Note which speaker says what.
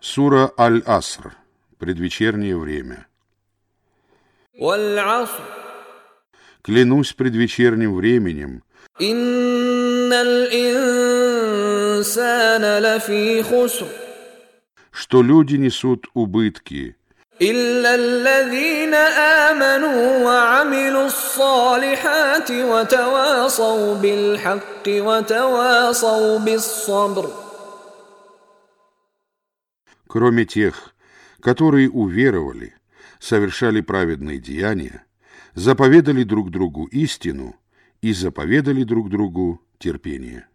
Speaker 1: Сура Аль-Аср. Предвечернее время. Клянусь предвечерним временем. Что люди несут убытки.
Speaker 2: إلا الذين آمنوا وعملوا الصالحات وتواصوا بالحق وتواصوا بالصبر.
Speaker 1: Кроме тех, которые уверовали, совершали праведные деяния, заповедали друг другу истину и заповедали друг другу терпение.